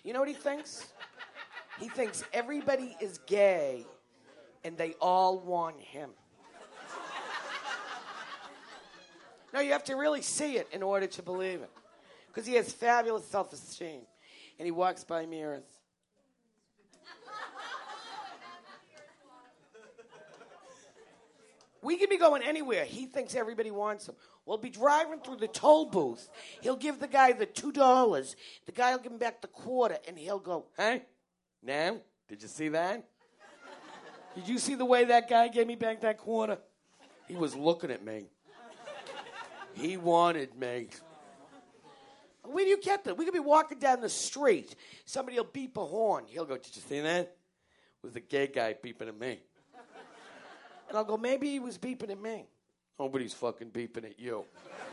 You know what he thinks? He thinks everybody is gay and they all want him. No, you have to really see it in order to believe it. Because he has fabulous self-esteem. And he walks by mirrors. We can be going anywhere. He thinks everybody wants him. We'll be driving through the toll booth. He'll give the guy the $2. The guy will give him back the quarter, and he'll go, "Hey, now, did you see that? Did you see the way that guy gave me back that quarter? He was looking at me. He wanted me." Where do you get that? We could be walking down the street. Somebody will beep a horn. He'll go, "Did you see that? It was the gay guy beeping at me." And I'll go, "Maybe he was beeping at me." "Nobody's fucking beeping at you."